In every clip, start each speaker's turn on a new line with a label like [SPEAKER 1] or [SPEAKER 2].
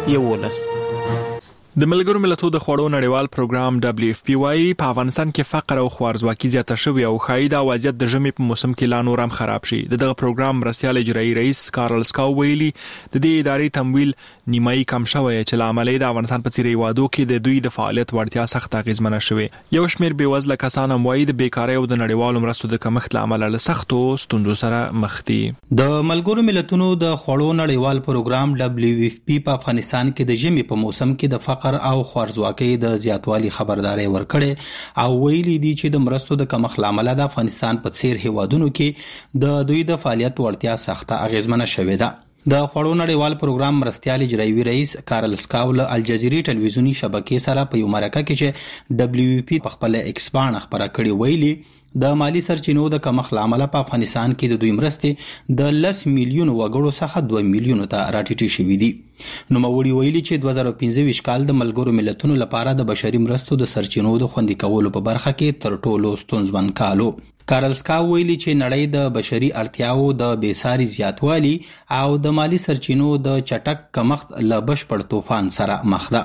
[SPEAKER 1] 11.
[SPEAKER 2] د ملګرو ملتونو د خوړو نړیوال پروګرام WFP وايي په افغانستان کې فقر او خوارزواکي زیاته شوې او ښایي دا وضعیت د ژمي په موسم کې لا نور هم خراب شي. دغه پروګرام مرستیال اجرایي رئیس کارل سکاو ویلي د دې ادارې تمویل نیمایي کم شوی چې لامل د افغانستان په څیرې وادو کې د دوی د فعالیت وړتیا سخت اغیزمنه شوې. یو شمېر بیوزله کسان هم وایي د بیکارۍ او د نړیوالو مرستو د کمښت لامل له سختو ستونزو سره مخ دي.
[SPEAKER 3] د ملګرو ملتونو د خوړو نړیوال پروګرام WFP په افغانستان کې د ژمي په موسم کې د فقر او خوارزواکۍ د زیاتوالي خبرداري ورکړې او ویلي دي چې د مرستو د کمښت لامل د افغانستان په څیر هیوادونو کې د دوی د فعالیت وړتیا سخته اغیزمنه شوې ده. د خوړو نړیوال پروګرام مرستیال اجرایي رئیس کارل سکاو له الجزیرې ټلویزیونی شبکې سره په یو مرکه کې چې WFP په خپل ایکسپان خبره کړې ویلي د مالی سرچینو د کمښت لامل په افغانستان کې د دوی مرستې د 10 میلیون وګړو څخه 2 میلیون ته راټیټې شوې دي. نوموړي ویلي چې 2015 کال د ملګرو ملتونو لپاره د بشري مرستو د سرچینو د خوندي کولو په برخه کې تر ټولو ستونزمن کالو. کارل سکاو ویلي چې نړۍ د بشري اړتیاو د بیساري زیاتوالي او د مالی سرچینو د چټک کمښت له بشپړ طوفان سره مخ ده.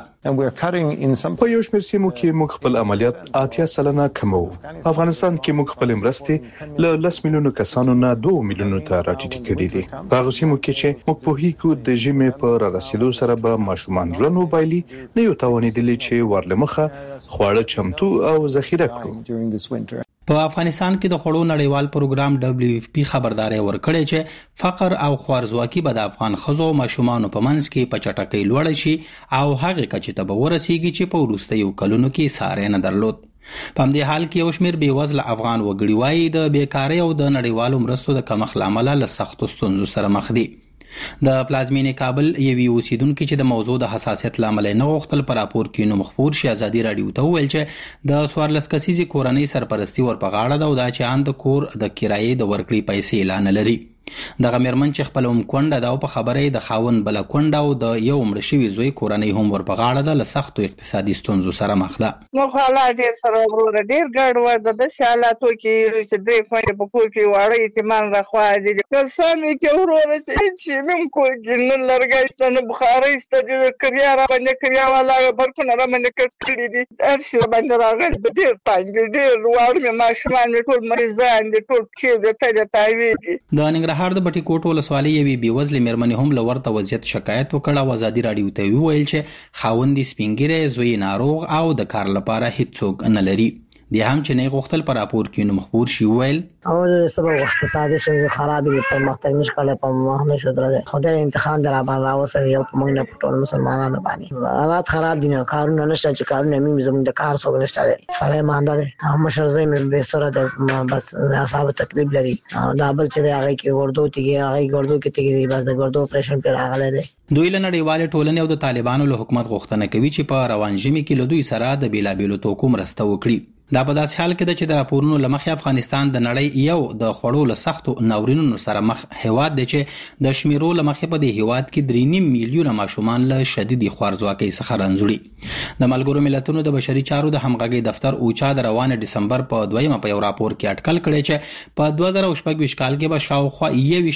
[SPEAKER 4] په یو شمېر سیمو کې موږ خپل عملیات 80% کمو. افغانستان کې موږ خپل مرستې له 10 میلیونو کسانو نه 2 میلیونو ته راټیټې کړې دي. په هغه سیمو کې چې موږ په هیڅ د ژمي په رارسېدو سره به ماشومان ژوند وبایلي نه یو توانېدلی چې ورلمخه خواړه چمتو او ذخیره کړو.
[SPEAKER 3] په افغانستان کې د خوړو نړیوال پروګرام WFP خبرداري ورکړې چې فقر او خوارزواکي به د افغان ښځو او ماشومانو په منځ کې په چټکۍ لوړ شي او هغه کچې ته به ورسیږي چې په وروستیو کلونو کې ساری نه درلود. په همدې حال کې یو شمېر بیوزله افغان وګړي وایي د بیکارۍ او د نړیوالو مرستو د کمښت له امله له سختو ستونزو سره مخ دي. د پلازمینې کابل یوې اوسیدونکو چې د موضوع د حساسیت لامل نه غوښتل پر راپور کې نو مخبور شي ازادي رادیو ته ویل چې د 14 کسیزې کورنۍ سرپرستی ورپغاړه ده او دا چې ان د کور د کرایې د ورکړې پیسې اعلان لري. دغه مېرمن چې خپل کونډه ده او په خبرې د خاون بل کونډه او د یو مړ شوي زوی کورنۍ هم ورپغاړه ده له سختو اقتصادي ستونزو سره مخ ده.
[SPEAKER 5] نو حالات ډېر سره ورور ډېر ګډوډ ده د حالاتو کې چې دوی په کور کې واړی اعتماد راخوا دي کسانو کې ورور چې من کو جنن لرګای ستنه بخاري ستنه کریا را باندې کریا والا برکونه را باندې کړی دي ارشي باندې راغلی ډېر پنځه ډېر وړ مې ماشومان ټول مریضان دي ټول کې د ته تاوی دي.
[SPEAKER 3] د ننګرهار د بټي کوټ ولسوالۍ یوې بیوزلې مېرمنې هم له ورته وضعیت شکایت وکړ او ازادي راډیو ته وویل چې خاوند یې سپین ږیری زوی ناروغ او د کار لپاره هیڅوک نه لري. دی هم چې نه غوښتل پر راپور کې نو مخبور شي ویل
[SPEAKER 6] او سبب اقتصادي شوی خراب دي په مختلف مشکله په مهنه شو درځي خدای امتحان در باندې راوسه یو په موږ نه ټول مسلمانانو باندې حالات خراب دي نو کارونه نشته چې کارونه مې زموږ د کار څو نشته سړی مانده دي هم شرزې مې به سره د بس حساب تکلیف لري دا بل چې هغه کې ورډو تیږي هغه ورډو کې تیږي بس د ورډو اپریشن پر راغله دي.
[SPEAKER 3] دوی له نړیوال ټولنې او د طالبانو له حکومت غوښتنه کوي چې په روان ژمي کې له دوی سره د بیلابیلو توکو مرسته وکړي. دا په داسې حال کې ده چې د راپورونو له مخې افغانستان د نړۍ یو د خوړو له سختو ناورینونو سره مخ هیواد دی چې د شمیرو له مخې په دې هیواد کې 3.5 میلیونه ماشومان له شدیدي خوارزواکۍ څخه رنځوري. د ملګرو ملتونو د بشري چارو د همغږۍ دفتر اوچا د روان ډسمبر په 2 په یو راپور کې اټکل کړی چې په 2016 کال کې به شاوخوا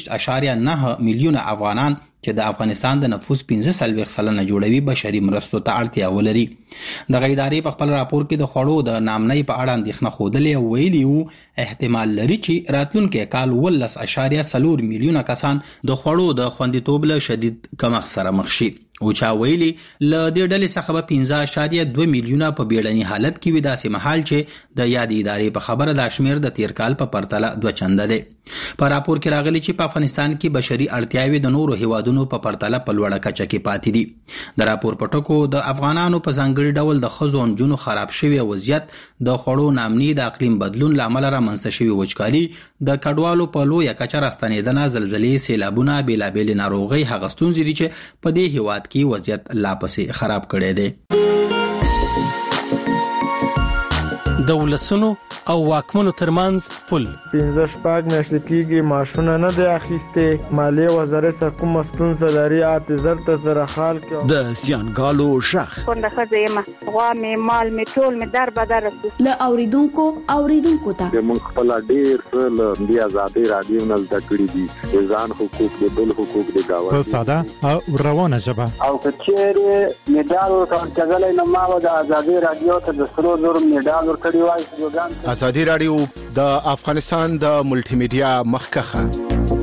[SPEAKER 3] 21.9 میلیونه افغانان چې د افغانستان د نفوس 15% جوړوي بشري مرستو ته اړتیا ولري. د غیداري په خپل راپور کې د خوړو د نامنۍ په اړه اندېښنه ښودلې او ویلي وو احتمال لري چې راتلونکي کال 19.4 میلیونه کسان د خوړو د خوندیتوب له شدید کمښت سره مخ شي. او چا ویلي له دې ډلې څخه به 15.2 میلیونه په بیړني حالت کې وي داسې مهال چې د یادې ادارې په خبره دا شمیر د تیر کال په پرتله 2 چنده دی. په راپور کې راغلي چې په افغانستان کې بشري اړتیاوې د نورو هیوادونو په پرتله په لوړه کچه کې پاتې دي. د راپور په ټکو د افغانانو په ځانګړي ډول د ښځو او نجونو خراب شوی وضعیت د خوړو نامني د اقلیم بدلون له امله رامنځته شوي وچکالي د کډوالو په لویه کچه راستنېدنه زلزلې سیلابونه بېلابېلې ناروغۍ هغه ستونزې دي چې په دې هیواد کې وضعیت لا پسې خراب کړی دی.
[SPEAKER 1] د ولسونو او واکمنو ترمنځ پل
[SPEAKER 7] 15 میاشتې کېږي ماشونه نه دی اخیستې مالیې وزارت سره کومه ستونزه لري اعتذار ته سره حال کې
[SPEAKER 8] د زیانګالو شخ
[SPEAKER 9] څنګه ښځه یم غوا مې مال مې ټول مې در بدر
[SPEAKER 10] له اوریدونکو ته
[SPEAKER 11] موږ خپل ډیر له دې ازادي رادیو نه زده کړې دي ځان حقوق د بل حقوق د گاوه
[SPEAKER 12] په ساده او روانه ژبه
[SPEAKER 13] او کچېره میډال ورکړل نو ما د ازادي رادیو ته د سرو زر میډال ورکړی وای.
[SPEAKER 8] ازادي رادیو د افغانستان د ملټي میډیا مخکخه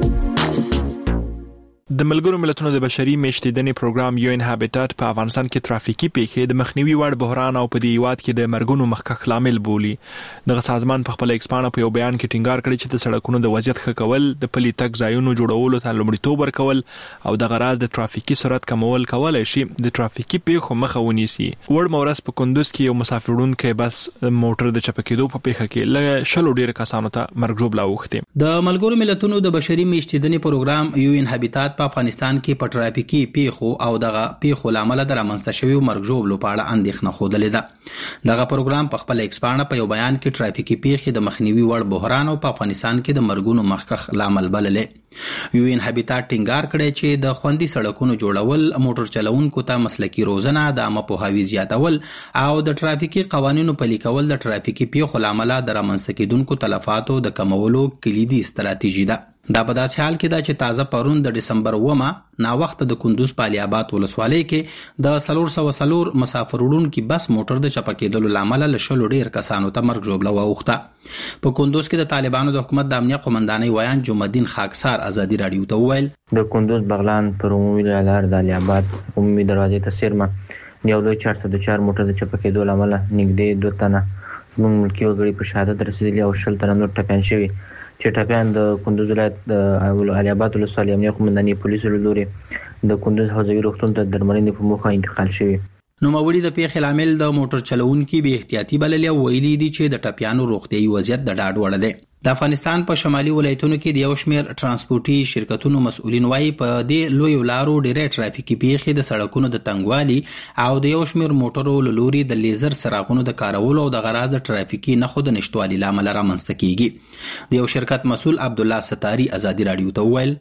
[SPEAKER 2] د ملګرو ملتونو د بشري میشتېدنې پروګرام یو ان هابټات په افغانستان کې ترافیکي پیښې د مخنیوي وړ بحران او په دې هیواد کې د مرګونو مخکخ لامل بولي. دغه سازمان په خپل ایکسپانه په یو بیان کې ټینګار کړی چې د سړکونو د وضعیت ښه کول، د پلي تګ ځایونو جوړولو ته لومړیتوب ورکول او د غراض د ترافیکي سرعت کمول کولای شي د ترافیکي پیښو مخه ونیسي. وړ مورس په کندوز کې یو مسافرونکو بس موټر د چپکېدو په پیښه کې له شلو ډیر کسانو ته مرګ ژوبلا وخته.
[SPEAKER 3] د ملګرو ملتونو د بشري میشتېدنې پروګرام یو ان هابټات په افغانستان کې په ترافیکي پیښو او دغه پیښو لامل د رامنځته شوی مرګ ژوبلو په اړه اندېښنه خوده ده. دغه پروګرام په خپل ایکسپانه په یو بیان کې ترافیکي پیښې د مخنیوي وړ بحران او په افغانستان کې د مرګونو مخکخ لامل بللې. یو ان هابټات ټینګار کړی چې د خوندي سړکونو جوړول، موټر چلوونکو ته مسلکي روزنه، د عامه پوهاوي زیاتول او د ترافیکي قوانینو پلي کول د ترافیکي پیښو لامل د رامنځته کېدونکو تلفاتو د کمولو کلیدي ستراتیژي ده. دا په داسې حال کې دا چې تازه پرون د ډسمبر 9 نا وخت د کندوز په علي آباد ولسوالۍ کې د 404 مسافر وړونکي بس موټر د چپکېدلو لامل له شلو ډیر کسانو ته مرګ ژوبلا واوښته. په کندوز کې د طالبانو د حکومت د امنیت قومندانۍ ویان جمعالدین خاکسار ازادي رادیو ته وویل
[SPEAKER 14] د کندوز بغلان پر عمومي لار د علي آباد عمومي دروازې ته سیرمه یو لوی 404 موټر د چپکېدو لامل نږدې 2 تنه زموږ ملکي وګړي په شهادت رسېدلي او 10 تنه نور ټپیان شوي چې ټپیان د کندوز ولایت د علي آباد ولسوالۍ امنیت قومندانۍ پولیسو له لوري د کندوز حوزوي روغتون ته درملنې په موخه انتقال شوي.
[SPEAKER 3] نوموړي د پیښې لامل د موټر چلوونکي بې احتیاطي بللې او ویلي دي چې د ټپیانو روغتیايي وضعیت د ډاډ وړ دی. د افغانستان په شمالي ولایتونو کې د یو شمېر ترانسپورتي شرکتونو مسؤلین وایي په دې لویو لارو ډېرې ترافیکي پیښې د سړکونو د تنګوالي او د یو شمېر موټرو له لوري د لیزر څراغونو د کارولو او د غراض د ترافیکي نښو د نشتوالي له امله رامنځته کیږي. د یو شرکت مسؤل عبدالله ستاري ازادي رادیو ته وویل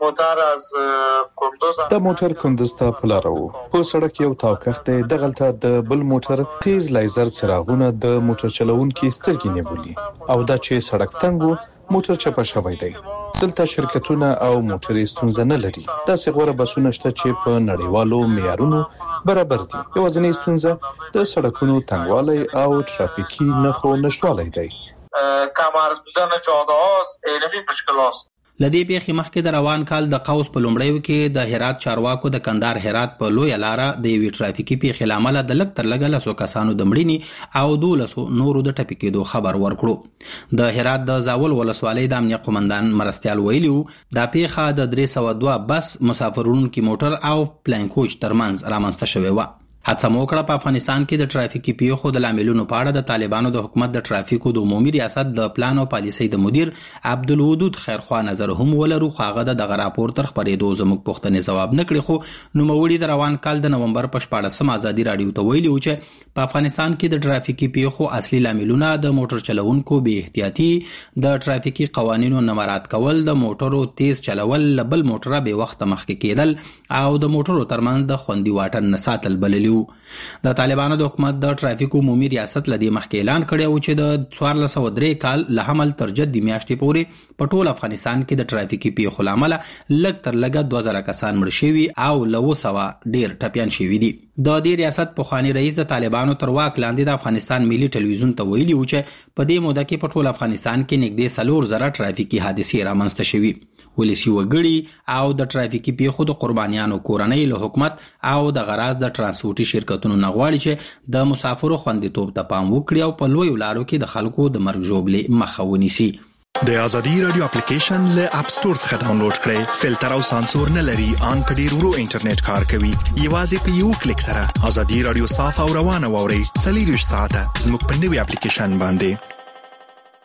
[SPEAKER 4] د موټر کندوز ته په لار وو په سړک یو تاوکخت د غلطه د بل موټر تیز لیزر څراغونه د موټر چلوونکي سترګې نیولي او دا چې سړک تنګو موټر چپه شوی دی. دلته شرکتونه او موټرې ستونزه نه لري. داسې غوره بسونه شته چې په نړیوالو معیارونو برابر دي. یوازینۍ ستونزه د سړکونو تنګوالی او ترافیکي نښو نشتوالی دی.
[SPEAKER 15] کمارز بودن جاده هاست علمی مشکلات.
[SPEAKER 3] لدې پیښې مخکې د روان کال د قوس په لومړیو کې د هرات چارواکو د کندهار هرات په لوی لاره د یوې ترافیکي پیښې له امله د لږ تر لږه 100 کسانو د مړینې او 12 نورو د ټپي کېدو خبر ورکړو. د هرات د زاول ولسوالۍ د امنیت قومندان مرستیال ویلي وو دا پیښه د 302 بس مسافر وړونکي موټر او پلین کوچ ترمنځ رامنځته شوې وه. حادثه موکړه په افغانستان کې د ترافیکي پیښو د لاملونو په اړه د طالبانو د حکومت د ترافیکو د عمومي ریاست د پلان او پالیسۍ د مدیر عبدالودود خیرخوا نظر هم ولرو خو هغه د دغه راپور تر خپرېدو زموږ پوښتنې ځواب نه کړي. خو نوموړي د روان کال د نومبر په 14 ازادي رادیو ته ویلي و چې په افغانستان کې د ترافیکي پیښو اصلي لاملونه د موټر چلوونکو بې احتیاطي، د ترافیکي قوانینو نه مراعات کول، د موټرو تیز چلول، بل موټره بې وخته مخکې کېدل او د موټرو ترمنځ د خوندي واټن نه ساتل بللي. د طالبانو د حکومت د ترافیکو عمومي ریاست لدی مخکې اعلان کړی و چې د 1403 کال له حمل تر جد میاشتې پورې په ټول افغانستان کې د ترافیکي پیښو لامل لږ تر لږه 2000 کسان مړ شوي او له 200 ډیر ټپیان شوي دي. د دې ریاست پخوانی رئیس د طالبانو تر واک لاندې د افغانستان ملي ټلویزیون ته ویلي و چې په دې موده کې په ټول افغانستان کې نږدې 4,000 ترافیکي حادثې رامنځته شوي. ولسی وګړي او د ترافیکي پیښو د قربانیانو کورنۍ له حکومت او د غراض د ترانسپورتي شرکتونو نه غواړي چې د مسافرو خوندیتوب ته پام وکړي او په لویو لارو کې د خلکو د مرګ ژوبلې مخه ونیسي.
[SPEAKER 16] د ازادي رادیو اپلیکیشن له اپ سٹور څخه ډاونلوډ کړئ. فلټر او سانسور نه لري، ان په ډیر ورو انټرنیټ کار کوي. یوازې په یو کلیک سره ازادي رادیو صاف او روانه واورئ. 24 ساعته زموږ په نوي اپلیکیشن باندې.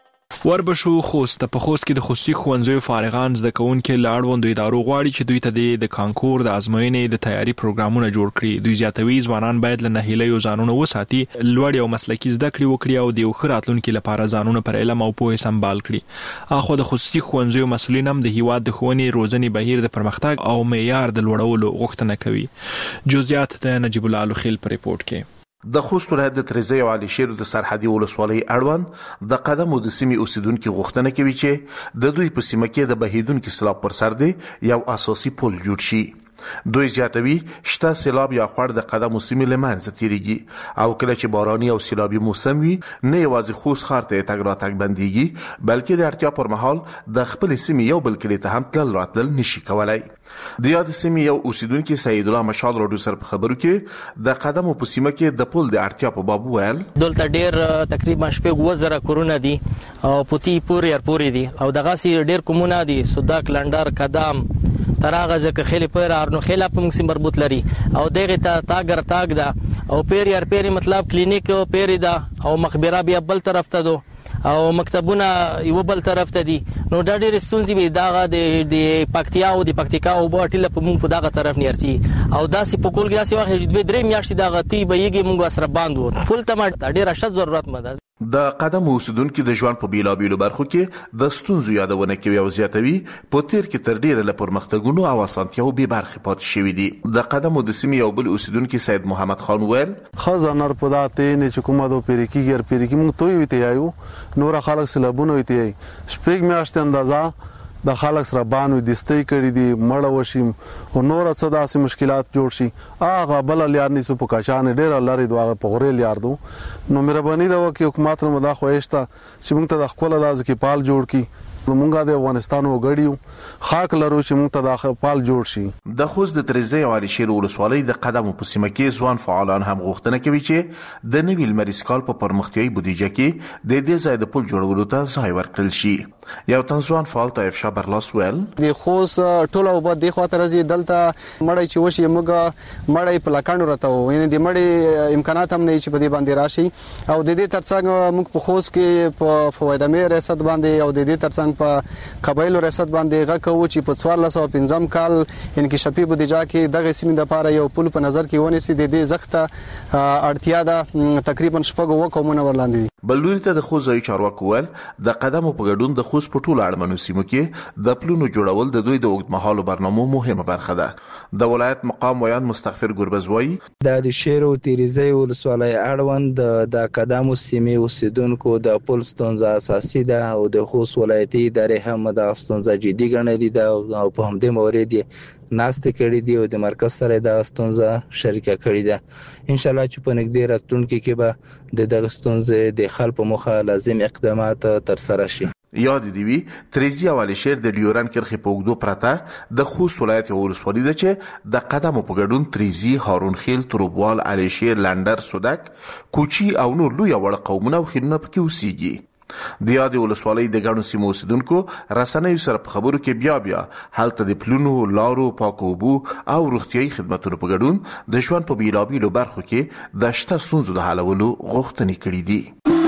[SPEAKER 2] وربشو خوست په خوست کې د خصوصي ښوونځیو فارغان زده کوونکي له اړوندو ادارو غواړي چې دوی ته د کانکور د ازموینې د تیاری پروګرامونه جوړ کړي. دوی زیاتوي ځوانان باید له ناهیلیو ځانونه وساتي، لوړ او مسلکي زده کړې وکړي او د یو ښه راتلونکي لپاره ځانونه پر علم او پوهې سمبال کړي. اخو د خصوصي ښوونځیو مسؤلین هم د هیواد د ښوونې روزنې بهیر د پرمختګ او معیار د لوړولو غوښتنه کوي. جزئیات د نجیب الله لوخیل په ریپورت کې.
[SPEAKER 17] د خوست ولایت د تریزی او علي شیر د سرحدي ولسوالۍ اړوند د قدمو د سیمې اوسیدونکو غوښتنه کوي چې د دوی په سیمه کې د بهیدونکو سیلاب پر سر دی یو اساسي پل جوړ شي. دوی زیاتوي شته سیلاب یا خړ د قدمو سیمې لمنځه تیریږي او کله چې باراني او سیلابي موسم وي نه یوازې خوست ښار ته تګ راتګ بنديږي بلکې د اړتیا پر مهال د خپل سیمې یو بل کلی ته هم تلل راتلل نشي کولای. د یاد سیمې یو اوسیدونکو سید الله مشال راډیو سره په خبرو کې د قدمو په سیمه کې د پل د اړتیا په باب ویل
[SPEAKER 18] دلته ډیر تقریبا 1000 کورونه دي او پوتی پوري دي او دغه سي ډیر کومونه دي سوداک لندر قدم تراغه ځکه خېل پر ارنو خېل په موږ مربوط لري او دغه ته تاګ ده او پیر مطلب کلینیک پیر ده او مخبره بیا بل طرف ته دو او مکتبونه یو بل طرف ته دي. نو دا ډېر ستونزې به داغه د پکتیا او د پکتیکا او باټیله په مونږ په دغه طرف نیرسي او داسې په کول کې داسې وخت چې 2-3 میاشتې دغه تی به یګي مونږ سره باندې وو فل ته ډېر شت ضرورت مده.
[SPEAKER 17] د قدم اوسیدونکو د ژوند په بیلابیلو برخو کې د ستونزو یادونه کوي او زیاتوي په تیر کې تر ډیره له پرمختګونو او اسانتیاو به برخه پات شوې دي. د قدم د سیمې یو بل اوسیدونکو سید محمد خان ویل
[SPEAKER 19] خزانر پداته نه چې کومه دو پیریکی مونږ توي ویته یو نور خلک سلابونه ویته شپږ میاشتې اندازه د خلک سره باندې دستي کړی دي مړ وشیم او نور څه داسې مشکلات جوړ شي اغه بل لیار نسو په کاشان ډیر لاري دواغه په غوري لیار دو نو مهرباني دا وکي حکومت نو دا خوښتا چې موږ ته د خپل داز کې پال جوړ کی مونږه د افغانستان وګړیو خاک لرو چې موږ ته د پال جوړ شي.
[SPEAKER 17] د خوست د تریزی او علي شیر ولسوالۍ د قدمو په سیمه کې ځوان فعالان هم غوښتنه کوي چې د نوي لمریز کال په پرمختیايي بودیجه کې د دې ځای د پل جوړولو ته ځای ورکړل شي. یو تنځوان فعال طیف شابر لاسویل
[SPEAKER 20] د خوست ټول او بد د خاطر راځي دلته مړی چې وشي موږ مړی په لکانو راته ویني د مړی امکانات هم نه چې په دې باندې راشي او د دې ترڅنګ موږ په خوست کې په فوایدمه ریاست باندې او د دې ترڅنګ په قبایل ریاست باندې غوښو چې په 1415 کال انکشافي بودیجه کې دغه سیمې د لپاره یو پل په نظر کې ونیسي د دې زخته اړتیا ده تقریبا شپږ وکومونه ورلاندې.
[SPEAKER 17] بلوري ته د خوځي چارواکو ول د قدمو په ګډون د خوست په ټولو اړمنو سیمو کې د پلونو جوړول د دوی د اوږدمهالو برنامو مهمه برخه ده. د ولایت مقام ویان مستغفر ګربزوی
[SPEAKER 21] د شیر او تیریزی ولسوالۍ اړوند د قدمو سیمې اوسیدونکو د پل ستونزه اساسي ده او د خوست ولایتي ادارې هم د ستونزه جدي ګڼلې ده او په همدې مورید ناست کړي دي او د مرکز سره د ستونزه شریکه کړي ده. ان شاء الله چې په نږدې راتلونکي کې به د دغه ستونزې د حل په موخه لازم اقدامات تر سره شي.
[SPEAKER 17] یاد دی وی تریزی او علي شیر د لیوران کرخي په وګدو پرته د خوست ولایت یو ولسوالۍ ده چې د قدمو په ګډون تریزی هارون خیل تروبوال علي شیر لندر سودک کوچی او نور لوی وړ قومونه او خیلونه پکې اوسېږي. د یاد ولسوالۍ د ګڼو سیمو اوسیدونکو رسنیو سره په خبرو کې بیا هلته د پلونو لارو پاکو اوبو او روغتیايي خدماتو په ګډون د ژوند په بیلابیلو برخو کې د شته ستونزو د حلولو غوښتنې کړې دي.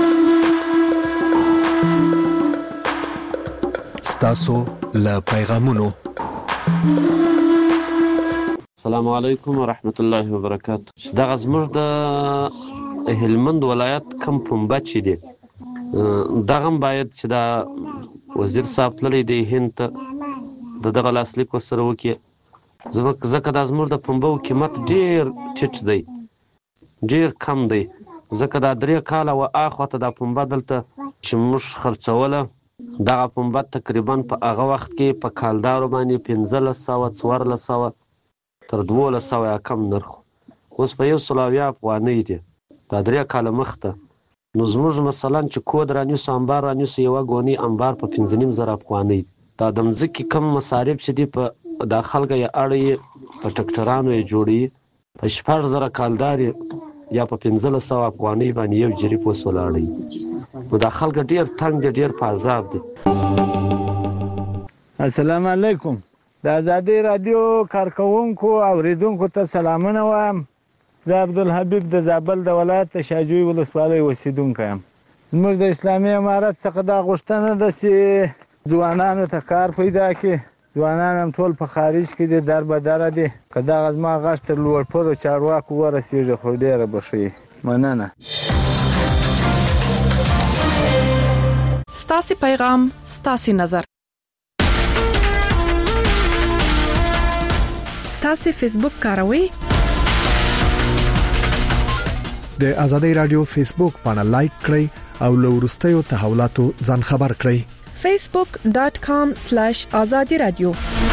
[SPEAKER 16] ستاسو له پیغامونو
[SPEAKER 22] السلام علیکم ورحمت الله وبرکاته. دغه زموږ د هلمند ولایت کم پنبه چې دی دغه باید چې دا وزیر صاحب تللی دی هند ته دغه لاسلیک ورسره وکړي ځکه دا زموږ د پنبو قیمت ډېر ټیټ دی ډېر کم دی ځکه دا 3 کاله و اخواته دا پنبه دلته چې موږ خرڅوله دغه پنبه تقریبا په هغه وخت کې په کالدارو باندې 1500 تر 1200 کم نرخ اوس په 100 افغانۍ دی دا 3 کاله مخته. نو زموږ مثلا چې کود رانیسو انبار رانیسو یوه ګونی انبار په 15,000 افغانۍ دا د مځکې کم مصارف چې دي په دا خلکه یې اړوي په ټکټرانو یې جوړوي په 6,000 کالدار یا په 1500 افغانۍ باندې یو جریب اوس ولاړی نو دا خلکه ډېر تنګ دي ډېر په عذاب دي.
[SPEAKER 7] السلام علیکم. د ازادي رادیو کارکونکو اوریدونکو ته سلامونه وایم. زه عبدالحبیب د زابل د ولایت شاجوی ولسوالۍ اوسیدونکی یم. زموږ د اسلامي امارت څخه دا غوښتنه ده چې ځوانانو ته کار پیدا کړي. ځوانان هم ټول په خارج کې دي، در بدره دي. که دغه زما غږ تر لوړپوړو چارواکو ورسېږي خو ډېره به ښه وي. مننه.
[SPEAKER 5] ستاسې پیغام ستاسې نظر. تاسې فیسبوک کاروئ؟
[SPEAKER 6] د آزادۍ رادیو فیسبوک باندې لایک کړئ او له وروستیو تحولاتو ځان خبر کړئ.
[SPEAKER 5] facebook.com/azadi radio.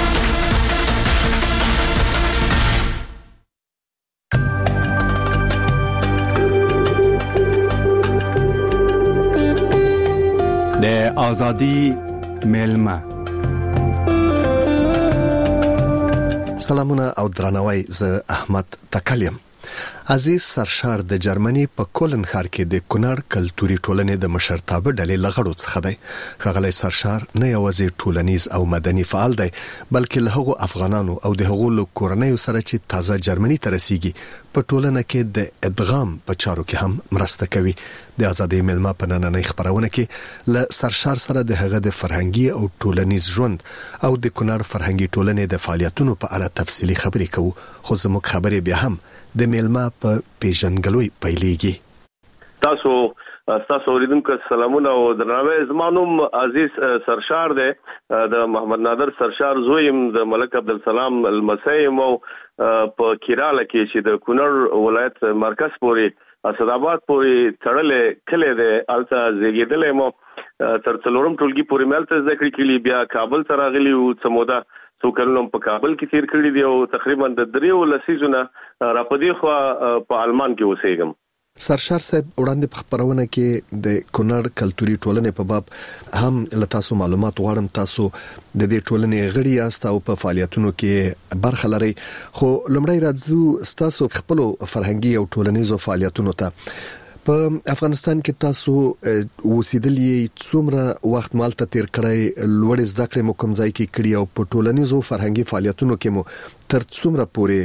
[SPEAKER 23] د آزادی ملما.
[SPEAKER 6] سلامونه او درناوی، زه احمد تکلیم. عزیز سرشار د جرمني په کولن ښار کې د کونړ کلتوري ټولنې د مشرتابه ډلې لغړو څخه دی. ښاغلی سرشار نه یوازې ټولنیز او مدني فعال دی، بلکې له هغو افغانانو او د هغو کورنیو سره چې تازه جرمني ته رسیږي په ټولنه کې د ادغام په چارو کې هم مرسته کوي. د آزادۍ ملما په نننۍ خبرونه کې له سرشار سره د هغه د فرهنګي او ټولنیز ژوند او د کونړ فرهنګي ټولنې د فعالیتونو په اړه تفصیلی خبرې کوو. خو زموږ خبرې بیا هم د میلما په پیژنګلوي پیلېږي.
[SPEAKER 24] تاسو اوریدونکو سلامونه او درناوی. زما نوم عزیز سرشار دی، د محمد نادر سرشار زویم، د ملک عبدالسلام المسیم او په کیراله کې چې د کونړ ولایت مرکز پورې اسداباد پورې تړلې کله دی الته زیږیدلې مو تر څلورم ټولګي پورې ملته ذکر کړي. بیا کابل ته راغلی او سمودا څو کلونو په کابل کې تیر کړی دی او تقریبا د 3 لسیزونه را پدې خو په آلمان کې اوسېږم.
[SPEAKER 6] سرشار صاحب وړاندې په خبرونه کې د کونړ کلتوري ټولنې په باب هم له تاسو معلومات غواړم. تاسو د دې ټولنې غړي یاست او په فعالیتونو کې برخه لرئ، خو لومړی راځو تاسو خپل فرهنګي او ټولنیزو فعالیتونو ته. په افغانستان کې تاسو اوسېدلې څومره وخت مالته تیر کړی، لوړې زده کړې مو کوم ځای کې کړې او په ټولنیزو فرهنګي فعالیتونو کې مو تر څومره پورې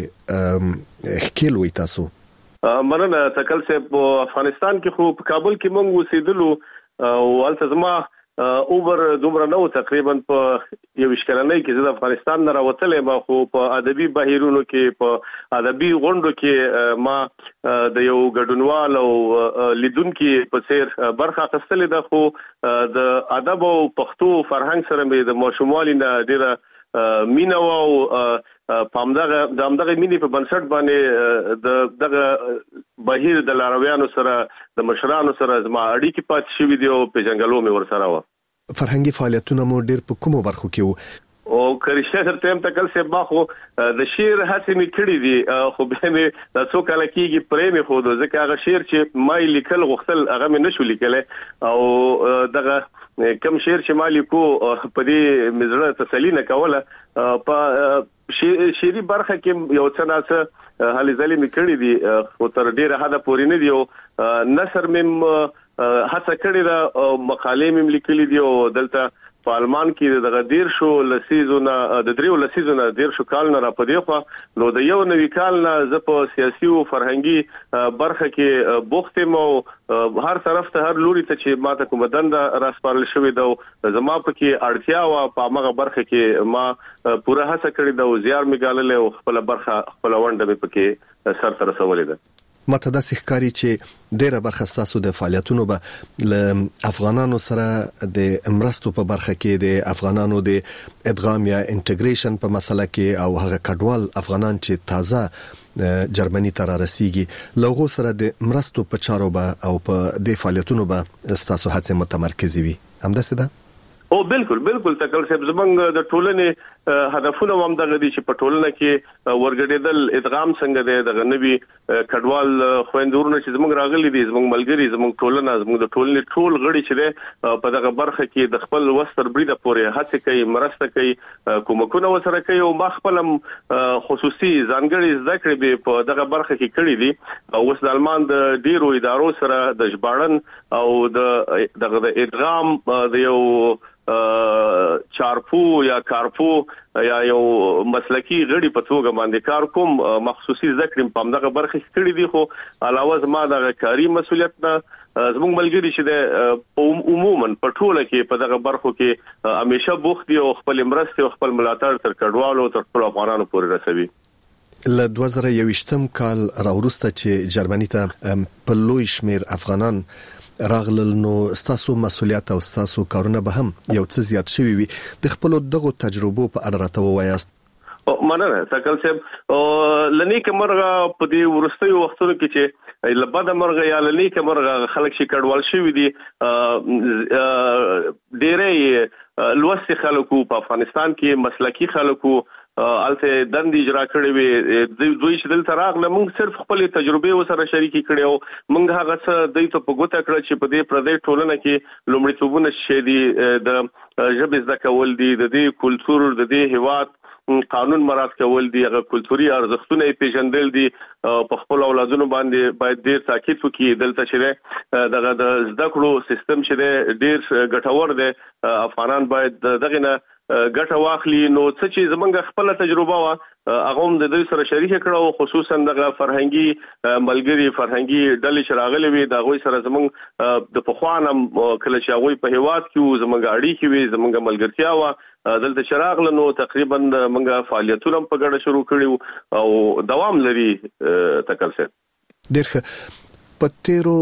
[SPEAKER 6] ښکېل وئ تاسو؟
[SPEAKER 24] مننه تکل صاحب. په افغانستان کې خو په کابل کې موږ اوسېدلو او هلته زما اوبر دومره نو تقریبا په یو اشکرنۍ کې زه د افغانستان نه راوتلې ما، خو په ادبي بهیرونو کې په ادبي غونډو کې ما د یو ګډونوال او لیدونکو په څیر برخه اخیستلې ده. خو د ادب او پښتو فرهنګ سره مې د ماشوموالي نه ډیره مینه او پامدغه مینې په بنسټ باندې دغه بهیر د لارویانو سره د مشرانو سره زما اړیکې پات شوې دي او په جنگلو مې ورسره و.
[SPEAKER 6] فرهنګي فعالیتونه مو ډیر په کومو برخو کې وو؟
[SPEAKER 24] او کرشته تر تم تکل سه باخو د شعر هڅې مې کړې دي، خو به مې د څو کال کېږي پرې مې خو ځکه هغه شعر چې ما لیکل غوښتل هغه مې نشو لیکل او دغه کم شعر چې ما لیکو په دې مزړه تسلی نه کوله. په شعري برخه کې یو څه ناڅه هلي ځلې مې کړې دي، خو تر ډیره حد پورې نه دی. او نثر مې هڅه کړې ده او مقالې مې لیکلې دي او دلته په آلمان کې د 3 لسیزونه کال نه را پدې خو نو د یو نوي کال نه ز په سیاسي او فرهنګي برخه کې بوخت مو هر طرف ته هر لوري ته چې ماته کوم دنده راسپارل شوې ده زما په کې اړتیا او په هغه برخه کې ما پوره هڅه کړې ده او زیار می ګالل او خپل برخه خپل ونده مې پکې سر تر رسولې ده.
[SPEAKER 6] ماته دا ښکاری چې ډیره برخه ستاسو د فعالیتونو به ل افغانانو سره د امرستو په برخه کې د افغانانو د ادغام یا انټیګریشن په مسله کې او هغه کډوال افغانان چې تازه جرمني ته رسیدي لغو سره د امرستو په چارو به او په د فعالیتونو به ستاسو هڅه متمرکزي وي. همداسې ده؟
[SPEAKER 24] او بالکل تکل صاحب زمنګ د ټولنې هدفونه هم دغه دي چې په ټولنه کې ورګډېدل ادغام څنګه دی د غنوي کډوال خويندورونه چې زمنګ راغلي دي زمنګ ملګری زمنګ ټولنه زمنګ د ټولنې ټول غړي چې په دغه برخه کې د خپل وستر بریده پورې هڅه کوي مرسته کوي کومکونه وسره کوي او مخفلم خصوصي ځانګړي ذکر به په دغه برخه کې کړی دي او وس د آلمان د ډیرو ادارو سره د ژباړن او د ادغام د یو چارپو یا کارپو یا یو مسلکی غړي په توګه باندې کار کوم مخصوصي ذکر په دغه برخه کړی دي خو علاوه زما د کاری مسولیت نه زموږ ملګری چې د عموما په ټوله کې په دغه برخو کې همیشه بوخت دي او خپل مرسته او خپل ملاتړ تر کډوالو تر خپل افغانانو پورې رسوي.
[SPEAKER 6] له 2021م کال راورسته چې جرمني ته په لوی شمیر افغانان راغلل نو ستاسو مسولیت او ستاسو کارونه به هم یو څه زیات شوي وي د خپل دغه تجربو په اړه راته ووایاست.
[SPEAKER 24] مننه تکل صاحب لنی کمرغه په دې ورستیو وختونو کې چې لبد مرغه یا لنی کمرغه خلک شي کډوال شوی دي ډېرې لوست خلکو په افغانستان کې مسلکی خلکو الته دند اجرا کړی وي دوی چې دلته راغله موږ صرف خپل تجربه وسره شریکي کړي او موږ هغه څه دوی ته په ګوته کړ چې په دې پردې ټولنه کې لومړیتوبونه شې دي د ژبې زده کول دي د دې کلچر د دې هیواد قانون مراعات کول دي هغه کلتوري ارزښتونه پیژندل دي په خپل اولادونو باندې باید ډیر تاکید وکړي دلته چې دغه د زده کړو سیستم چې ډیر ګټور دی افغانان باید دغه نه ګټه واخلي نو څه چې زمونږ خپل تجربه وا هغه هم د دې سره شریک کړو خصوصا دغه فرهنګي ملګری فرهنګي ډلې شراغلې وي د غوي سره زمونږ د پخوانم کله چې هغه په هیواد کې زمونږ اړیکې وي زمونږ ملګرتیا وا دلته شراغله نو تقریبا موږ فعالیتونه په ګډه شروع کړیو او دوام لري تکل سره.
[SPEAKER 6] ډېر په تیرو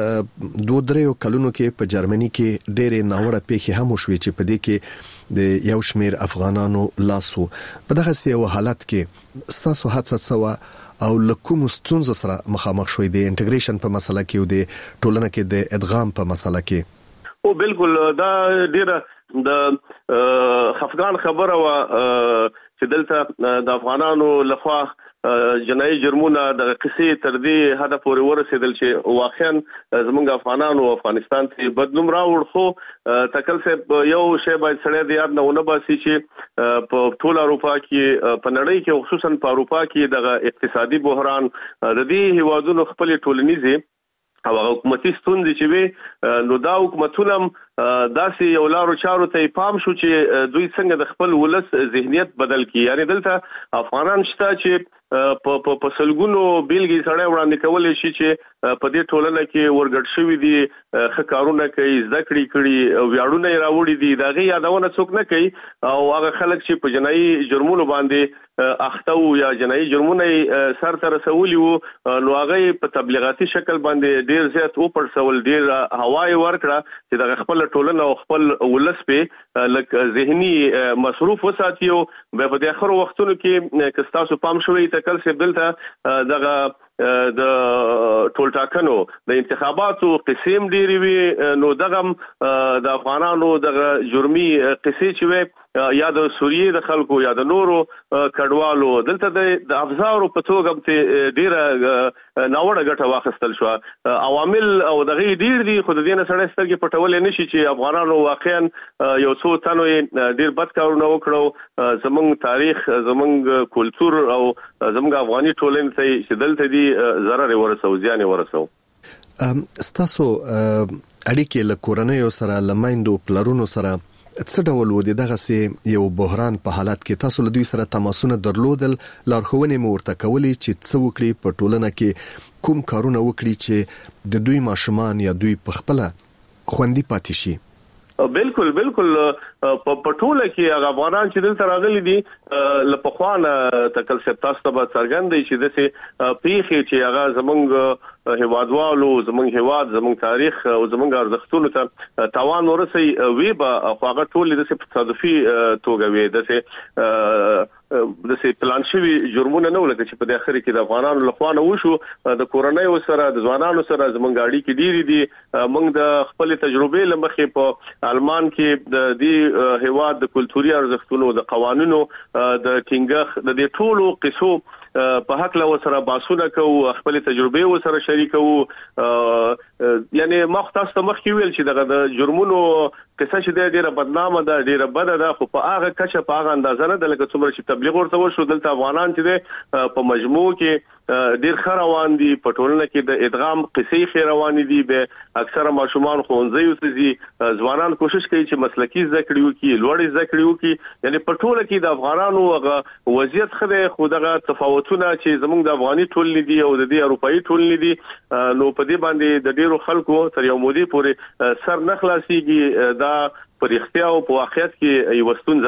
[SPEAKER 6] 2-3 کلونو کې په جرمني کې ډېرې ناوړه پیښې هم وشوي چې په دې کې د یو شمیر افغانانو لاسو په دغه یو حالت کې ستاسو هڅه سوا او لکوم ستونزو سره مخامخ شوي د انټیګریشن په مسله کې او د ټولنه کې د ادغام په مسله کې.
[SPEAKER 24] او بالکل دا ډیره د خفقان خبره وا چې دلته د افغانانو لخوا جنایي جرمونه د قصې تر دې هدف پورې ورسېدل چې واقعا زموږ افغانانو افغانستان ته بدنوم راوړ خو تکل صاحب یو شی باید سړی د یاد نه ونه باسي چې په ټول اروپا کې په نړۍ کې خصوصا په اروپا کې د اقتصادي بحران د دې هیوادونو خپل ټولنیزي او حکومتي ستونزې چې وي نو دا حکومتونه داسې یو لارو چارو ته پام شو چې دوی څنګه د خپل ولس ذهنیت بدل کړي یعنی دلته افغانان شته چې په سلګونو بیلګې سره وړاندې کولې شي چې په دې ټولنه کې ورګډ شوی دي خکارونه کوي ذکرې کړي ویاړونه راوړي دي دغه یادونه څوک نه کوي او هغه خلک چې په جنایي جرمونو باندې اخته او یا جنایي جرمونه سر تر رسولي وو نو هغه په تبلیغاتي شکل باندې ډیر زیات او پرسول ډیر هواي ورکړه چې د خپل ټولنه او خپل ولس په لک ذهني مصروف وساتیو په دې اخر وختونو کې کستاسو پام شوی تکل څه دلته دغه د ټول ټاکنو د انتخاباتو قسم ډیری وی نو دغه د افغانانو دغه جرمي قصې چې وي یا د سوریې د خلکو یا د نورو کډوالو دلته د افزارو په توګه ته ډیره ناوړه ګټه واخیستل شو عوامل او دغه ډیر دي خو د دې نه سره سترګې پټول نه شي چې افغانانو واقعا یو څو تنو ډیر بد کارونه وکړو زمونږ تاریخ زمونږ کلچر او زمونږ افغاني ټولنې ته چې دلته دي ضرر ورسو زیان ورسو.
[SPEAKER 6] ستاسو اړیکې له کورنۍ سره لمایندو پلرونو سره څه ډول و دغه سي یو بحران په حالت کې تاسو له دوی سره تماسونه درلودل لارښوونې مو ورته کولې چې څه وکړي په ټولنه کې کوم کارونه وکړي چې د دوی ماشومان یا دوی په خپل خوندي پاتې شي.
[SPEAKER 24] بالکل په ټوله کې هغه افغانان چې دلته راغلي دي لپخوانه تکل سپتاس ته څرګندې چې دسه پیخي چې هغه زمونږ هیوادوالو زمونږ هیواد زمونږ تاریخ او زمونږ ارزښتونو ته تاوان ورسي وی به هغه ټول د تصادفي توګه وي دسه پلان شوی جرمونه نه ولکه چې په د اخر کې د افغانانو لخوانه وشو د کورنۍ سره د ځوانانو سره زمونږ اړیکې ډېری دي موږ د خپل تجربې لمخې په آلمان کې د دې هیواد د کلتوري ارزښتونو د قوانینو د ټینګښ د دې ټولو قصو په حق له وسره باسونه کوو خپل تجربه وسره شریکو یعنی ما تاسو ته مخکې ویل چې د جرمونو کیسه چې ډیره بدنامه ده ډیره بده ده خو په هغه کچه په هغه اندازه نه ده لکه څومره چې تبلیغ ورته وشو دلته افغانان چې په مجموع کې ډیر ښه روان دي په ټولنه کې د ادغام قصې ښه روان دي به اکثره ماشومان ښوونځي ته ځي ځوانان کوشش کوي چې مسلکي زده کړې وکړي لوړ زده کړې وکړي یعنی په ټوله کې د افغانانو هغه وضعیت خو دغه تفاوتونه چې زموږ د افغاني ټولنې دي او د دې اروپאי ټولنې دي نو په دې باندې د ډیرو خلکو تر یو مودې پورې سر نه خلاصيږي دا پر اختیار او په واقعیت کې یو ستونزه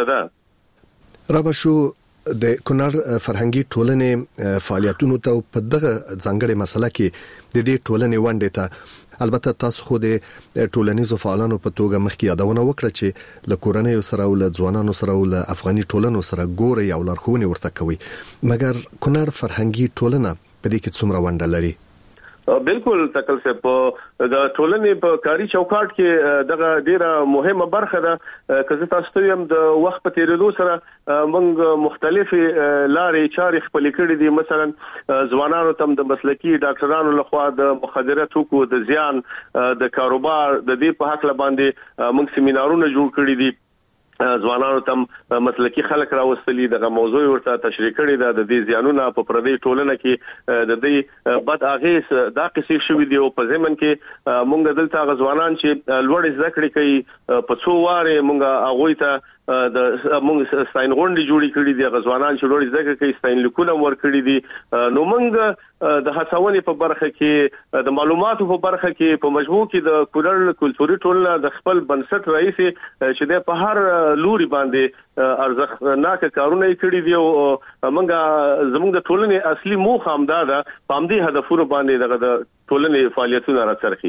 [SPEAKER 24] ده.
[SPEAKER 6] رابشو د کونړ فرهنګي ټولنې فعالیتونو ته په دغه ځانګړي مسله کې د دې ټولنې ونډه ته البته تاسو خو د ټولنیزو فعالانو په توګه مخکې یادونه وکړه چې له کورنۍ سره او له ځوانانو سره او له افغاني ټولنو سره ګوري او لارښوونې ورته کوي مګر کونړ فرهنګي ټولنه په دې کې څومره ونډه لري؟
[SPEAKER 24] بالکل تکل سے په د ټولنې په کاری چوکاټ کې دغه ډیره مهمه برخه ده که تاسو ته هم د وخت په تیریدو سره موږ مختلفي لارې چارې خپل کړې دي مثلا ځوانانو تم د مسلکي ډاکټرانو لخوا د مخدره توکو د زیان د کاروبار د دې په حق باندې موږ سیمینارونه جوړ کړی دي ځوانانو تم مسلکي خلک راوستلي دغه موضوع ورته تشریح کړی دا د دې زیانونه په پردي ټولنه کې د دې بد اغیز دا قصې شوې دي او په ځمن کې مونږ دلته غزوانان چې لوړ زده کړې کوي په څو واره مونږ هغه ته د موږ ستاین غونډې جوړې کړې دي غزوانان چې لوړ زده کړې کوي ستاین لیکونه ور کړې دي نو موږ د هڅونې په برخه کې د معلوماتو په برخه کې په مجموع کې د کونړ کلتوري ټولنه د خپل بنسټ رئیس چې د په هر لوري باندې ارزښتناک کارونه کړی دي او موږ زموږ د ټولنې اصلي موخه هم ده په همدې هدفونو باندې د ټولنې فعالیتونه راڅرخي.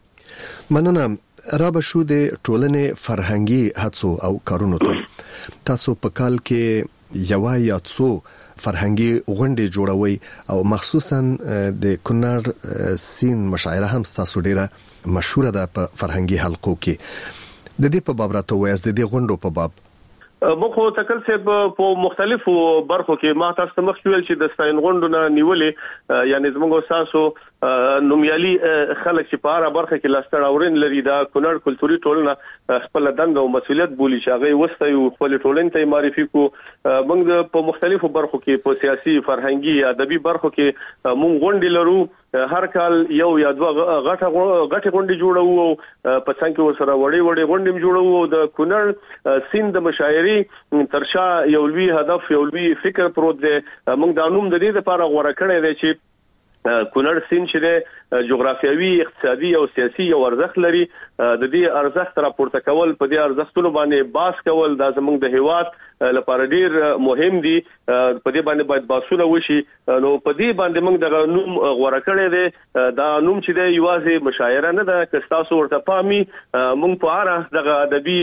[SPEAKER 6] مننه. رابشو د ټولنې فرهنګي هڅو او کارونو ته تاسو په کال کې یو یا څو فرهنګي غونډې جوړوي او مخصوصا د کونړ سین مشاعره هم تاسو ډیره مشهوره ده په فرهنګي حلقو کې د دې په باب راته وایي د دې غونډو په باب
[SPEAKER 24] مخه تکل سب په مختلفو برخو کې ما تاسو مخ ویل چې د ستاین غونډونه نیولې یعنی زموږ تاسو نومیالي خلک چې په اړه برخه کې لاستړ اورین لري دا کونړ کلتوري ټولنه خپل دنده او مسولیت بولی چې هغه وسته یو خپل ټولنې ته معرفي کو موږ په مختلفو برخو کې په سیاسي فرهنګي ادبي برخو کې موږ غونډې لرو هر کال یو یا دوه غټه غونډې جوړو په څنګه کې ورسره وړي غونډې جوړو د کونړ سیند مشاعري ترشا یو لوی هدف یو لوی فکر پروت دی موږ د انوم د دې لپاره غوړه کړی دی چې کونړ سیند چې جغرافیوي اقتصادي او سیاسي یو ارزښت لري د دې ارزښت راپورته کول په دې ارزښتونو باندې باس کول د زموږ د هیواد لپاره ډیر مهم دي په دې باندې باید باسونه وشي نو په دې باندې موږ د نوم غوړه کړی دی دا نوم چې دی یوازې مشاعره نه ده که تاسو ورته پامي موږ په اړه د ادبي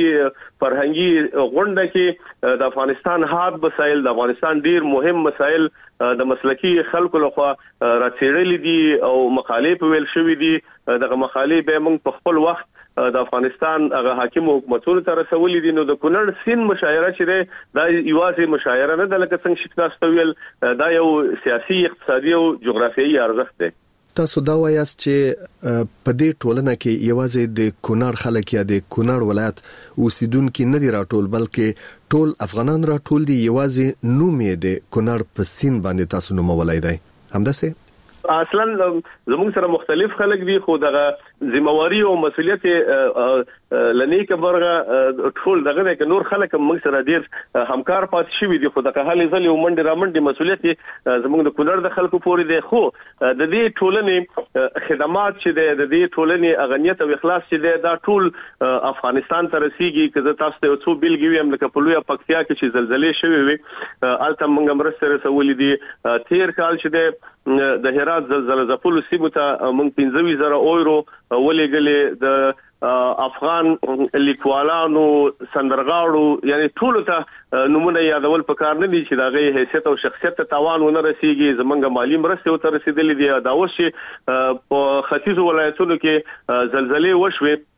[SPEAKER 24] فرهنګي غونډه کې د افغانستان حاد مسایل د افغانستان ډیر مهم مسایل د مسلکي خلکو لخوا راڅېړل دي او مقالې په ویل شوې دي دغه مقالې به موږ په خپل وخت د افغانستان هغه حاکم حکومتونو ته رسولې دي نو د کونړ سین مشاعره چې دا یوازې مشاعره نه ده لکه څنګه چې تاسو ویل دا یو سیاسي اقتصادي او جغرافیایي ارزښت دی.
[SPEAKER 6] تاسو دا وایاست چې په دې ټولنه کې یوازې د کونړ خلک یا د کونړ ولایت اوسیدونکو نه دي راټول بلکې ټول افغانان راټول دي یوازې نوم یې د کونړ په سین باندې تاسو نومولای دی همداسې
[SPEAKER 24] اصلا زموږ سره مختلف خلک دي خو دغه ذمہواری او مسولیت لنیک برغه ټول دغه کې نور خلک موږ سره ډیر همکار پات شي دي خو دغه حالې ځلې ومنډي رامنډي مسولیت زموږ د کونړ د خلکو پورې دي خو د دې ټولنې خدمات چې د دې ټولنې اغنیت او اخلاص چې دا ټول افغانستان ته رسیږي که تاسو ته څو بیلګې هم لکه په لوی پکتیا کې چې زلزلې شوې وي الته موږ مرسته رسولې دي تیر کال چې د هرات زلزلې زپلو سیمه ته موږ 15000 اورو ولېګلې د افغان لیکوالانو سندرغاړو یعنی ټول ته نمونه یادول پکار نه دي چې دغه حیثیت او شخصیت ته تاوان ونه رسیږي زمونږ مالی مرسته ته رسیدلې دي دا اوس چې په ختیځ ولایتونو کې زلزلې وشوي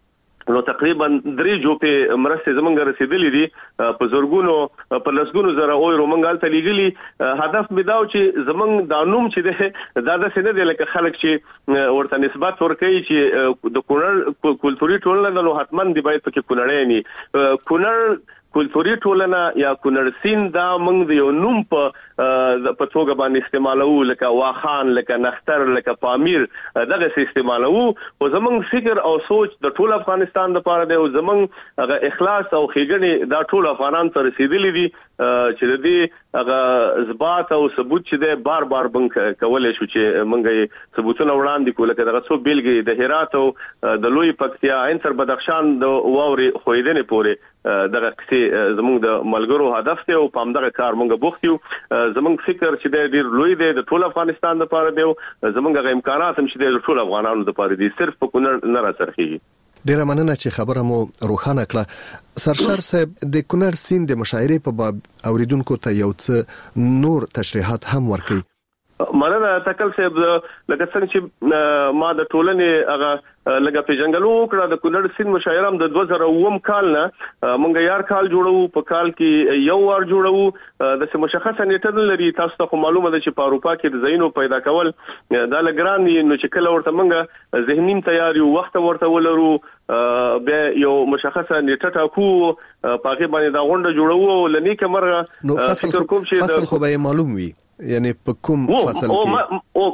[SPEAKER 24] نو تقریبا 3 جوپې مرسته زمونږ رسیدلې دي په زورګونو په لسګونو زره اورو مونږ ته لګلي هدف مداو چې زمونږ د نوم چې ده د سینې د لکه خلک چې ورته نسبت ورکوي چې د کونړ کلتوري ټولنه نو حتمان دی باید پکې کونړی نه کونړ کلتوري ټولنه یا کونړ سیند دا موږ د یو نوم په توګه باندې استعمالو لکه واخان لکه نختر لکه پامیر دغه استعمالو او زمونږ فکر او سوچ د ټول افغانستان لپاره دی او زمونږ هغه اخلاص او ښېګڼې دا ټول افغانان ته رسیدلي دي چې د دې هغه اثبات او ثبوت چې دی بار بار بنګ کولای شو چې موږ ثبوتونه وړاندې کول لکه دغه څو بیلګې د هرات او د لوی پکتیا عین تر بدخشان د واوري خویدنې پورې دغه کسي زموږ د ملګرو هدف دی او په همدغه کار موږ بوخت یو زموږ فکر چې ډیر لوی دی د ټول افغانستان لپاره دی زموږ غو امکانات هم چې د ټول افغانانو لپاره دي صرف په کونړ نه راڅرخي
[SPEAKER 6] ډیره مننه چې خبره مو روښانه کړه سرشار صاحب د کونړ سیند د مشاعرې په باب اوریدونکو ته یو څه نور تشریحات هم ورکړي
[SPEAKER 24] مننه تکل صاحب لکه څنګه چې ما د ټولنې هغه لګه پیژنګلو کړه د کونړ سیند مشاعره هم د 2009 کال نه مونږ یار کال جوړو په کال کې یو ور جوړو د مشخصه نیټه لري تاسو ته معلومه ده چې په اروپا کې د زینو پیدا کول دا لګران نو چې کله ورته مونږ ذهنیم تیاری وخت ورته ولرو به یو مشخصه نیټه ټاکو پاکي باندې دا غونډه جوړو لنی کمرغه
[SPEAKER 6] نو فصل خو به معلوم وي یعنی په کوم فصل کې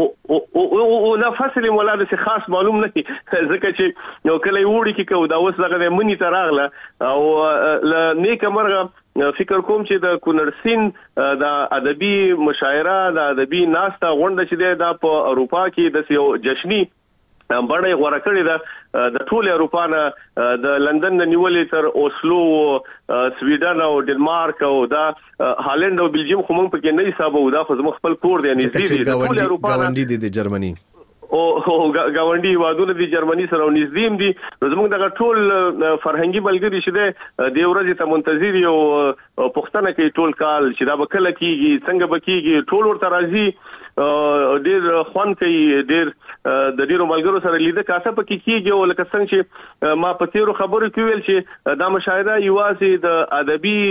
[SPEAKER 24] او لا فصل مولاده سي خاص معلوم نه ځکه چې یو کله وړي کې کو دا اوس دغه منی تراغله او نیک مرغه فکر کوم چې د کونړ سیند د ادبي مشاعره د ادبي ناسته غونډه چې د په اروپا کې د یو جشنی بڑے غوړه کړی ده د ټول اروپا نه د لندن نه نیولې تر اوسلو سویډن او ډنمارک او دا هالند او بلجیم خو موږ پکې نه حسابو دا خو زموږ خپل کور دی نږدې د ټول اروپا
[SPEAKER 6] غونډې د جرمني
[SPEAKER 24] او گاونډي وادونه د جرمني سره نږدې دي زموږ دغه ټول فرهنګي ملګری شته د ورځې ته منتظر یو پښتنه کې ټول کال چې دا بکله کیږي څنګه بکیږي ټول ورته راځي ډیر خوان کوي ډیر د ډیرو ملګرو سره لیده کاسه پکې کیږي او لکه څنګه چې ما په تیرو خبرو کې ویل چې دا مشاهده یوازې د ادبي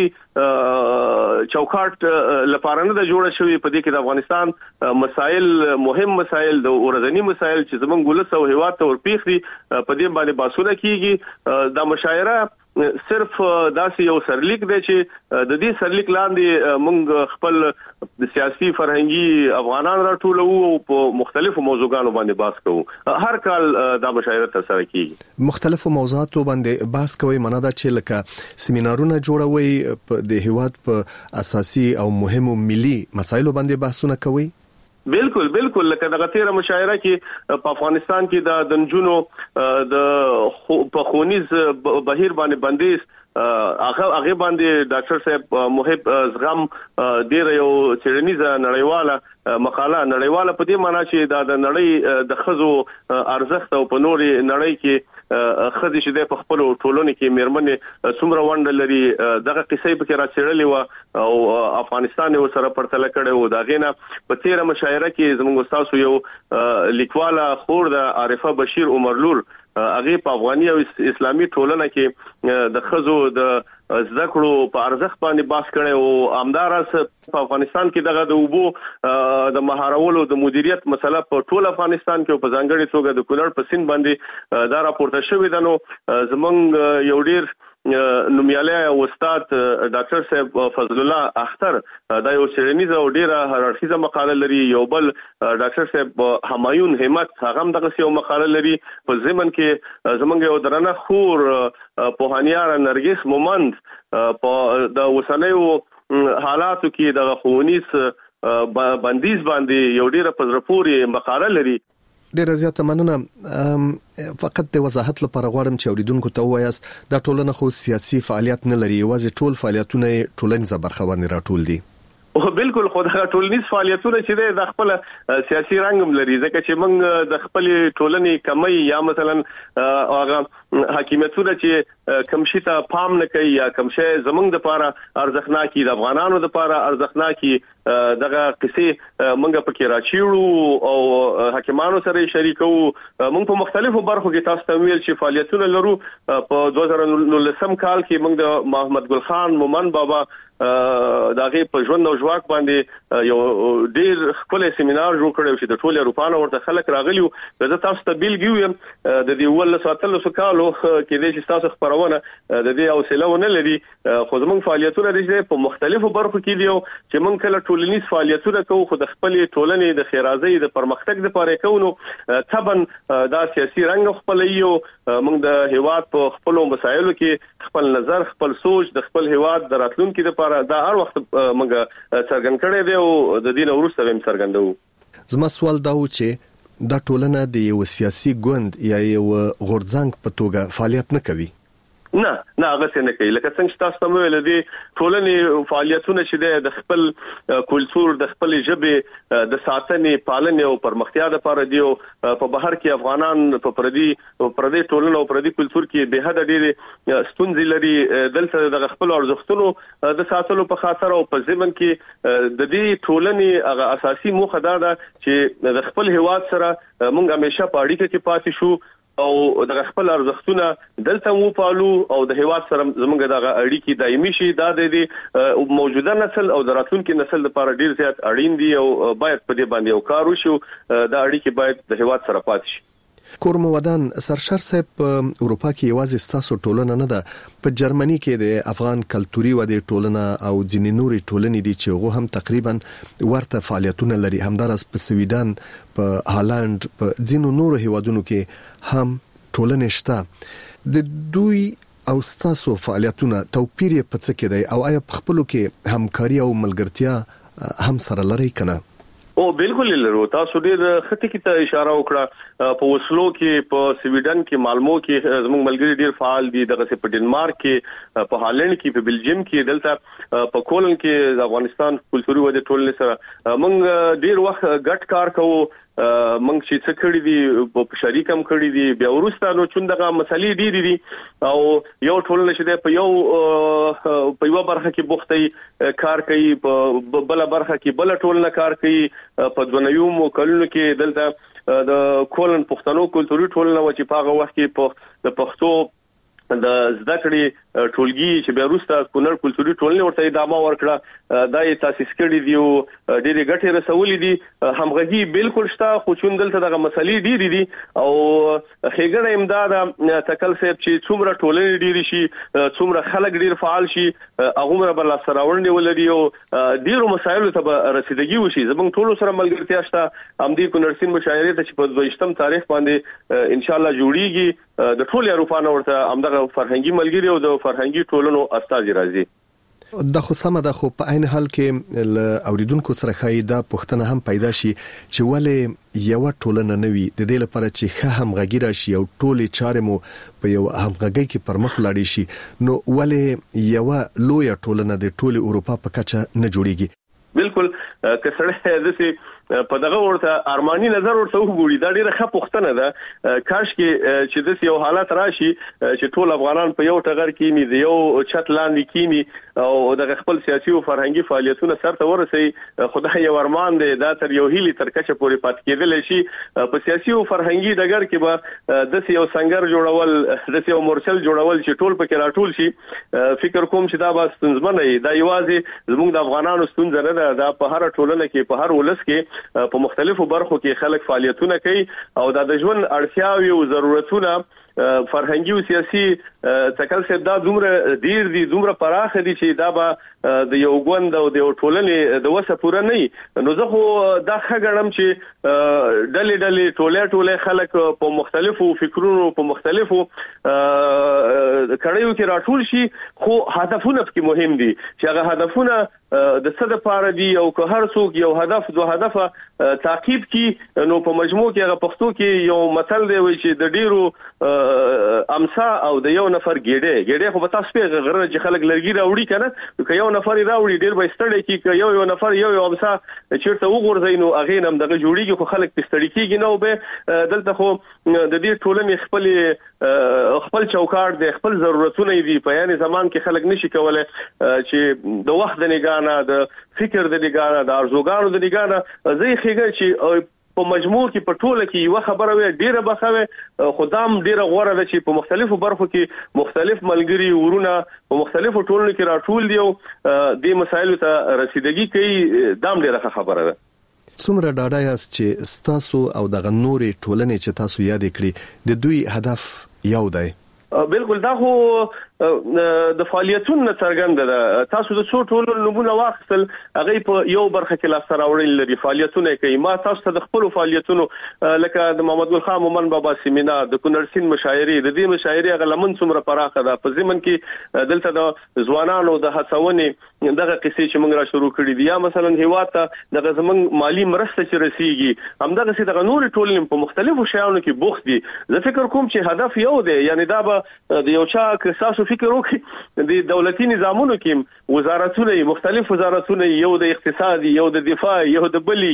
[SPEAKER 24] چوکاټ لپاره نه جوړه شوې په دې کې د افغانستان مسائل مهم مسائل د ورځنی مسائل چې زمونږ ولس او هیواد ته ورپیخ دي په دې باندې باسونه کیږي دا مشاعره صرف داسې یو سرلیک دی چې د دې سرلیک لاندې موږ خپل د سیاسي فرهنګي افغانان راټولو او په مختلفو موضوعاتو باندې بحث کوو هر کال دا مشاعره ترسره کیږي
[SPEAKER 6] مختلفو موضوعاتو باندې بحث کوي مناده چې لکه سیمینارونه جوړوي د هیواد په اساسي او مهمو ملي مسایلو باندې بحثونه کوي
[SPEAKER 24] بالکل لکه دغه تیره مشاعره کې په افغانستان کې د نجونو د په خونیز بهیر باندې بندیز هغه باندې ډاکټر صاحب محب زغم ډیر یو چیرنیزه نړیواله مقاله نړیواله په دې معنی چې د نړۍ د خزو ارزښت او په نوري نړۍ کې خزي چې په خپل ټولنه کې میرمنې څومره وند لري دغه قصې په کې راڅړلې و او افغانستان یو سره پرتل کړي و دا غینه په تیره مشاعره کې زموږ تاسو یو لیکواله خور د عارفه بشیر عمرلور هغه په افغاني او اسلامي ټولنه کې د خزو د ذکرو په ارزښت باندې باس کړي او امدارس په افغانستان کې دغه د وبو د مهارولو د مدیریت مسله په ټول افغانستان کې په ځانګړي توګه د کونړ په سیند باندې دا راپورته شوې ده نو زمونږ یو ډیر نومیاله استاد ډاکټر صاحب فضل الله اختر دا یو سرنیزه او ډیره هررخیزه مقاله لري یو بل ډاکټر صاحب همایون همت هغه هم دغه یو مقاله لري په ځمن کې زمونږ یو درنه خور پوهانیار نرګس مومند په د وسنیو حالاتو کې د خونیس بندیز باندې یو ډیره پزرپوري مقاله لري
[SPEAKER 6] ډیره زیاته مننه فقط د وضاحت لپاره غواړم چې اوریدونکو ته وایاست دا ټولنه خو سیاسي فعالیت نه لري یوازې ټول فعالیتونه ټولنیزه برخه باندې راټول دي
[SPEAKER 24] او بالکل خدای ټولنیز فعالیتونه چې د خپل سیاسي رنګ لري ځکه چې موږ د خپل ټولنې کمی یا مثلا هغه حکومتونه چې کم شي ته پام نه کوي یا کم شي زمونږ د لپاره ارزښتناکي د افغانانو د لپاره ارزښتناکي دغه قصې موږ پکې راچیړو او حکیمانو سره شریکو موږ په مختلفو برخو کې تاسو ته ویل چې فعالیتونه لرو په 2019 کال کې موږ د محمد ګل خان مومن بابا داغه په ژوند او ژواک باندې یو ډیر خپل سیمینار جوړ کړو چې د ټولو اروپانو ورته خلک راغلیو زه تاسو ته بیلګیو یم د دې ول ساتلو سکالو کې د تاسو خبرونه د دې حوصله ونه لري خو زموږ فعالیتونه د په مختلفو برخو کې دیو چې موږ کله ټولنیز فعالیتونه کوو خو د خپل ټولنې د خیرازۍ د پرمختګ لپاره کوو طبعا دا سیاسي رنګ خپل یو موږ د هیواد په خپل مسایلو کې خپل نظر خپل سوچ د خپل هیواد د راتلونکو لپاره دا هر وخت موږ څرګند کړی دی او د دین وروسته هم څرګندو
[SPEAKER 6] زما سوال دا و چې دا ټولنه د یو سیاسي ګوند یا یو غورځنګ په توګه فعالیت نه کوي
[SPEAKER 24] نه هغه څنګه کوي لکه څنګه چې تاسو ته ویل دي ټولنې فعالیتونه چې د خپل کلچر د خپل ژبه د ساتنې پالنې او پرمختیا لپاره دی په بهر کې افغانان په پردي ټولنه او پردي کلچر کې به حد ډېر ستونزې لري دلته د خپل ارزښتونو د ساتلو په خاطر او په ځمن کې د دې ټولنې هغه اساسي موخه ده چې د خپل هیواد سره موږ همیشه په اړیکه کې پاتې شو او د خپل ارزښتونه دلته مو پالو او د هیواد سره زمونږ د اړیکې دایمي شي دا د موجوده نسل او د راتلونکي نسل لپاره ډیر زیات اړین دي او باید په دې باندې یو کار وشي دا اړیکې باید د هیواد سره پاتې شي
[SPEAKER 6] کورم ودان سرشار صاحب په اروپا کې یوازې ستاسو ټولنه نه ده په جرمني کې د افغان کلتوري ودې ټولنه او ځینې نورې ټولنې دي چې هغه هم تقریبا ورته فعالیتونه لري همدارس په سویډن په هالند په ځینو نورو هیوادونو کې هم ټولنې شته د دوی او ستاسو فعالیتونه توپیر په څه کې دی او آیا په خپلو کې همکاري او ملګرتیا هم سره لري کنه
[SPEAKER 24] او بالکل لرو تاسو ډېر خطي کې ته اشاره وکړه په وسلو کې په سویډن کې مالمو کې زموږ ملګری ډېر فعال دي دغه په ډنمارک کې په هالند کې په بلجیم کې دلته په کولن کې د افغانستان کلتوري ودې ټولنې سره موږ ډېر وخت ګډ کار کوو موږ چې څه کړی دي په شریکم کړی دي بیا ورسته نو چې دغه مسلې ډېری دي او یو ټولنه چې په یو برخه کې بوختي کار کوي په بل برخه کې بل ټولنه کار کوي په دونیوم کلونو کې دلته د کولن پښتنو کلتوري ټولنه و چې په هغه وخت کې د پښتو د زده کړې ټولګي چې بیا وروسته کونړ کلتوري ټولنې ورته ادامه ورکړه دا یې تاسیس کړی دی او ډېرې ګټې رسولې دي همغږي بالکل شته خو چې دلته دغه مسلې ډېرې دي او ښېګڼه امداد تکل صاحب چې څومره ټولنې ډېرې شي څومره خلک ډېر فعال شي هغه بل سره ورنډي ولري او ډېرو مسایلو ته رسیدګي وشي زموږ ټولو سره ملګرتیا شته همدې کونړ سین مشاعره ته چې په 22م تاریخ باندې ان شاء الله جوړیږي د ټولو اروپانو ورته همدغه فرهنګي ملګری او د فرهنګي ټولنو استاد راځي
[SPEAKER 6] د خو سم ده خو په عین حال کې اوریدونکو سره خای دا پښتنه هم پیدا شي چې ولې یو ټولنه نوي د دې لپاره چې ښه همغږي راشي او ټولې چارې مو په یو همغږي کې پرمخ لاړ شي نو ولې یو لوی ټولنه د ټولې اروپا په کچه نه جوړیږي
[SPEAKER 24] بالکل کسړه دسي په دغه ورته ارماني نظر ورته وګوري دا ډیره ښه پوښتنه ده کاش کې چې د یو حالت راشي چې ټول افغانان په یو ټغر کې ني د یو چت لاندې کینی او د خپل سیاسي او فرهنګي فعالیتونو سره ورسي خدای یو ارمان دی دا تر یو هیلي تر کچه پورې پات کېدل شي په سیاسي او فرهنګي ډګر کې به د یو څنګه جوړول د یو مورچل جوړول چې ټول پکې راټول شي فکر کوم چې دا به ستونزمن نه دا یوازې زموږ د افغانانو ستونزه نه ده دا په هر ټولنه کې په هر ولس کې په مختلفو برخو کې خلک فعالیتونه کوي او د ژوند اړتیاوې او ضرورتونه فرهنګي او سیاسي تکل څه دا دومره ډیر دي دومره پراخ دي چې دا به د یو غوند او د ټولنې د وسه پوره نه نو زه خو دا ښګړم چې ډلې ټوله خلک په مختلفو فکرونو په مختلفو کړهیو کې راټول شي خو هدفونه کې مهم دي چې هغه هدفونه د څه د پاره دي او که هر څوک یو هدف دوه هدف تعقیب کی نو په مجموع کې هغه پښتو کې یو مثال دی وای چې د ډیرو امسا او د یو نفر ګډه خو به تاسو په غره چې خلک لرګي راوړي کنه که یو نفر راوړي ډیر به ستړي کی که یو نفر یو امسا چیرته وګورځي نو هغه نم دغه جوړیږي خو خلک پستړي کیږي نو به دلته خو د دې ټولنې خپل چوکاټ د خپل ضرورتونه دي په یاني زمان کې خلک نشي کولای چې د وخت د نگانه د فکر د نگانه د ارزوګانو د نگانه زی خېږي چې په مجموع کې په ټوله کې یو خبره وي ډیره بخوي خدام ډیره غوړه ده چې په مختلفو برخو کې مختلف ملګری ورونه په مختلفو ټولنو کې راټول دي د مسایلو ته رسیدګي کوي دام ډیره خبره ده.
[SPEAKER 6] څومره ډاډه یاست چې ستاسو او دغه نورې ټولنې چې تاسو یاد کړی د دوی هدف یو دی؟
[SPEAKER 24] بالکل دا خو د فعالیتونو څرګنده ده. تاسو د څو ټولو نمونه واخیستل هغه په یو برخه کې لاس راوړل لري فعالیتونه کوي. ما تاسو ته د خپل فعالیتونو لکه د محمد ګل خان مومن بابا سیمینار د کونړسین مشاعري د دې مشاعري هغه لمن څومره پراخه ده په ځمن کې دلته د ځوانانو د هڅونې دغه قصې چې موږ را شروع کړې دي یا مثلا هیواد ته دغه زمنګ مالی مرسته چې رسیږي همدغه سي دغه نور ټولنې په مختلفو شیانو کې بوخت دي. زه فکر کوم چې هدف یو دی یعنی دا به د یو چا کساسو فکر وکړي د دولتي نظامونو کې وزارتونه مختلف وزارتونه یو د اقتصادي یو د دفاع یو د بلی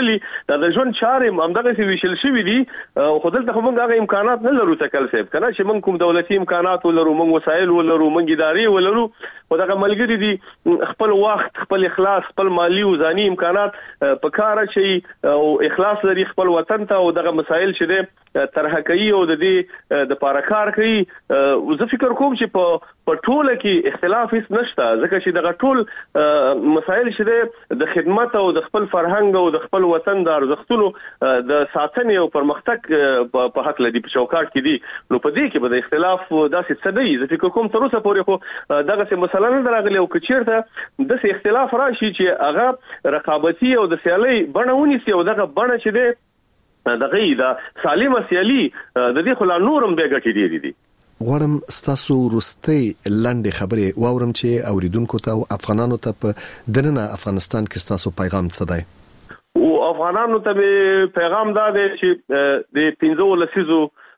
[SPEAKER 24] د ژوند چارې همدغه سی ویشل شوی دي خو دلته موږ هغه امکانات نه لرو تکل سیب کنه چې موږ کوم دولتي امکانات ولرو موږ وسایل ولرو موږ ادارې ولرو او دغه ملګری دي خپل وخت خپل اخلاص خپل مالی او ځاني امکانات په کار شي او اخلاص لري خپل وطن ته او دغه مسایل چې ده طرح کوي او د دې د پاراکار کوي. زه فکر کوم چې په ټوله کې اختلاف هیڅ نشته ځکه چې دغه ټول مسایل چې د خدمت او د خپل فرهنګ او د خپل وطن د ارزښتونو د ساتنې او پرمختګ په حق لدی په چوکاټ کې دي نو په دې کې به د اختلاف داسې څه دی. زه فکر کوم تر اوسه پورې خو دغه څه مسله نه راغلی او کچیرته د اختلاف راشي چې هغه رقابتي او د سیالي بڼه ونیسي او دغه بڼه چې ده دغه د سالمه سیالي د دې خلا نورم به ګټي دي.
[SPEAKER 6] غواړم ستاسو وروستۍ لاندې خبرې واورم چې اوریدونکو ته او افغانانو ته په دننه افغانستان کې ستاسو پیغام څه دی؟
[SPEAKER 24] او افغانانو ته پیغام دا دی چې د 15 لسیزو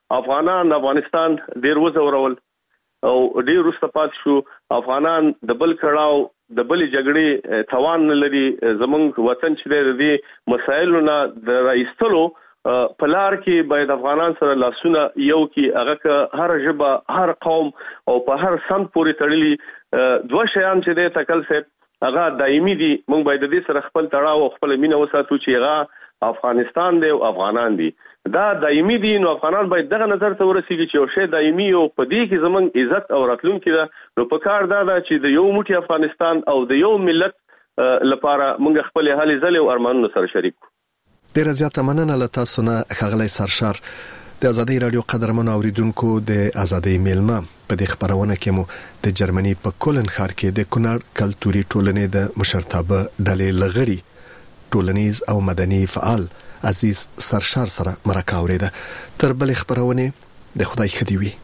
[SPEAKER 24] افغانستان ډیر وزورول او ډیر رستپات شو. افغانان د بل کړهو د بل جګړې توان لري زمونږ وطن چې د مسایلو نه د رئیستلو پلار کې باید افغانان سره لاسونه یو کې هغه هر ژبه هر قوم او په هر سم پورې تړلي دوه شیان چې د تکل سه هغه دایمي دي. موږ باید د دې سره خپل تړاو او خپل مینه وساتو چې هغه افغانستان دی او افغانان دي دا دایمي دي. نو افغانان باید دغه نظر ته ورسیږي چې یو شی دایمي او په دې کې زمونږ عزت او راتلونکي ده. نو په کار دا چې د یو موټي افغانستان او د یو ملت لپاره موږ خپل هلې ځلې او ارمانونه سره شریک کړو.
[SPEAKER 6] ډیره زیاته مننه له تاسو نه ښاغلی سرشار. د ازادۍ رادیو قدرمنو اوریدونکو د ازادۍ میلمه په دې خبرونه کې مو د جرمني په کولن ښار کې د کونړ کلتوري ټولنې د مشرتابه ډلې لغړي ټولنیز او مدني فعال عزیز سرشار سره مرکه اوریده. تر بل خبرونه د خدای خدي وي.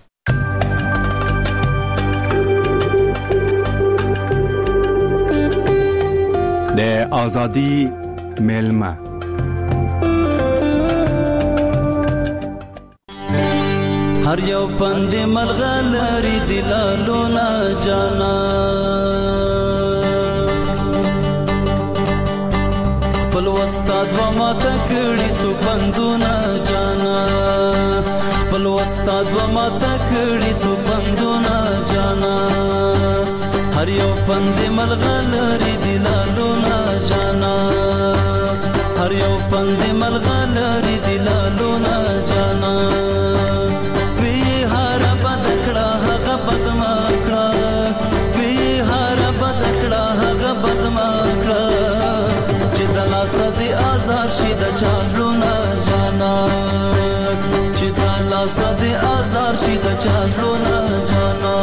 [SPEAKER 23] د ازادۍ میلمه
[SPEAKER 1] هر یو پند ملغلری دلالو نا جانا خپل استاد و ما تکړی څو پندو نا جانا خپل استاد و ما تکړی څو پندو نا جانا هر یو پند ملغلری دلالو نا جانا هر یو پند ملغلری دلالو نا جانا شي د چالو نه جانا چې دا لاس دې آزار شي د چالو نه جانا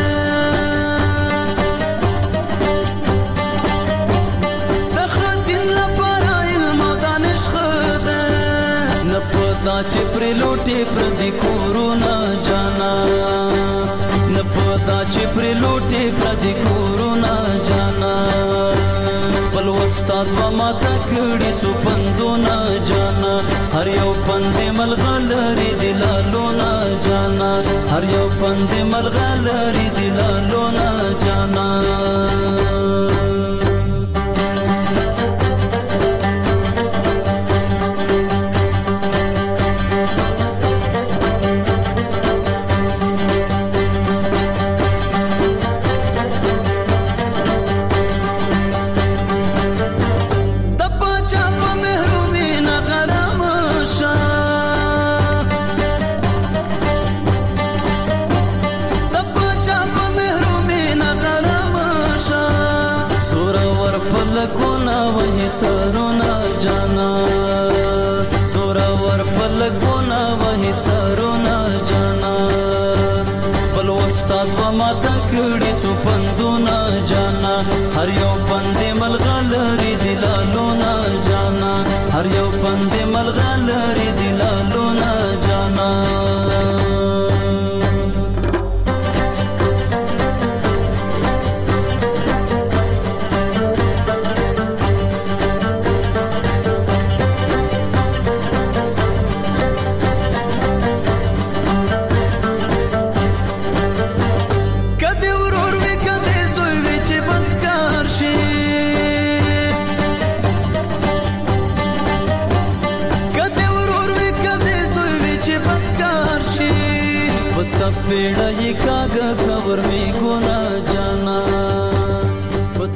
[SPEAKER 1] دخل دین پر لوټي پر دې کورونا جانا نه پتا چې پر لوټي پر دې کورونا جانا خپل استاد و ماته کړي څو پندونه جانا هر یو پند ملغلري دلالونه جانا هر یو پند ملغلري دلالونه جانا سرونا جانا سورا ور پلګونا وਹੀ سرونا جانا بل استاد و ماته کړي څو پندونه جانا هر یو پند ملغلري دلالونه جانا هر یو پند ملغلري دلالونه جانا पेड़ा ये कागा खबर में गुना